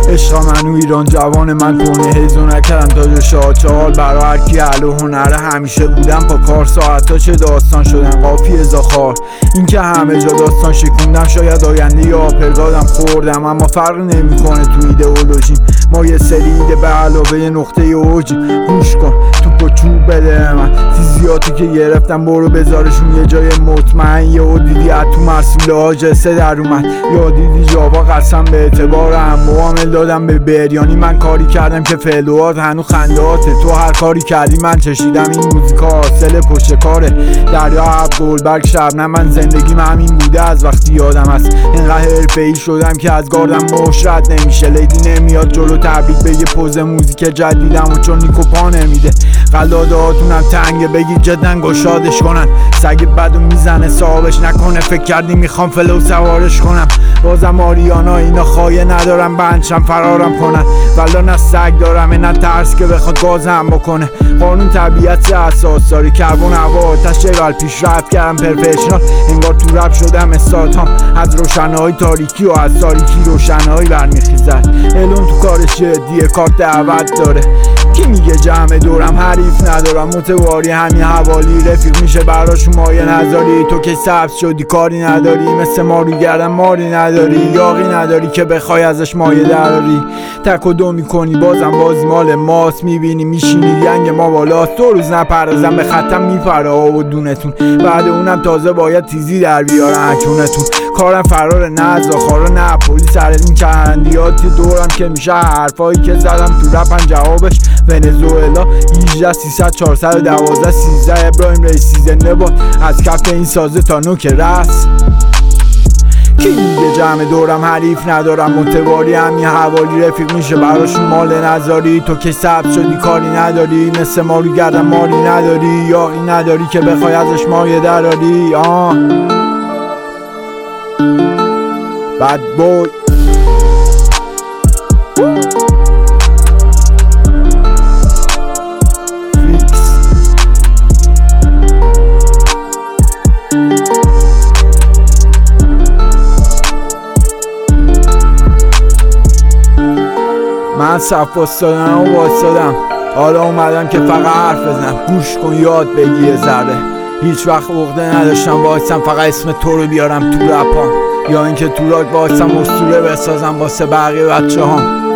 عشق منو ایران جوان من کنه هیزو نکردم تاج شاچال برا هر کی اهل و هنره همیشه بودم پا کار ساعتا چه داستان شدن قافیه زاخار این که همه جا داستان شکوندم شاید آینده یا پرگادم خوردم اما فرق نمیکنه تو ایدئولوژی ما یه سری ایده به علاوه نقطه اوجی گوش کن توپ و چوب بده من تیزیاتی که گرفتم برو بذارشون یه جای مطمئن یهو دیدی تو مرسول آجسه در اومد یا دیدی جاوا قسم به اعتبارم معامل دادم به بریانی من کاری کردم که فعلوات هنو خندهاته تو هر کاری کردی من چشیدم این موزیکا حاصل پشت کاره دریا عب گلبرگ شبنم من زندگیم همین بوده از وقتی یادم هست اینقدر حرفه‌ای شدم که از گاردم مشرد نمیشه لیدی نمیاد جلو تبریک بگه پوز موزیک جدیدم و چون نیکو پا نمیده قلاداتونم تنگه بگید جدن گشادش کنن سگ بدو میزنه صاحبش نکنه فکر کردی میخوام فلو سوارش کنم بازم آریانا اینا خایه ندارم بندشم فرارم کنن ولا نه سگ دارم نه ترس که بخواد گازم بکنه قانون طبیعت اساس داری کربن هوا آتش جبل پیشرفت کردم پرفشنال انگار تو رپ شدم استارتام از روشنایی تاریکی و از تاریکی روشنایی برمیخیزد الون تو کارش جدیه کارت دعوت داره کی میگه جمع دورم حریف ندارم متواری همین حوالی رفیق میشه براشون مایه نذاری تو که سبز شدی کاری نداری مثل ما رو گردن ماری نداری یاقی نداری که بخوای ازش مایه دراری تک و دو میکنی بازم بازی مال ماست میبینی میشینی ینگ ما بالاست دو روز نپردازم به خطم میپره آب و دونتون بعد اونم تازه باید تیزی در بیارن اکونتون کارم فرار نه از آخارا نه پولیس سر این چندیاتی دورم که میشه حرفایی که زدم تو رپن جوابش ونزوئلا 18 300 412 13 ابراهیم رئیسی زنده باد از کف این سازه تا نوک رس کی میگه جمع دورم حریف ندارم متواری همین حوالی رفیق میشه براشون مال نذاری تو که سبز شدی کاری نداری مثل ما رو گردن ماری نداری یاقی نداری که بخوای ازش مایه دراری بد بوی من صف واسدادم و واسدادم حالا اومدم که فقط حرف بزنم گوش کن یاد بگی یه ذره هیچ وقت عقده نداشتم واسم فقط اسم تو رو بیارم تو رپام یا اینکه تو راک واسم اسطوره بسازم واسه بقیه بچه هام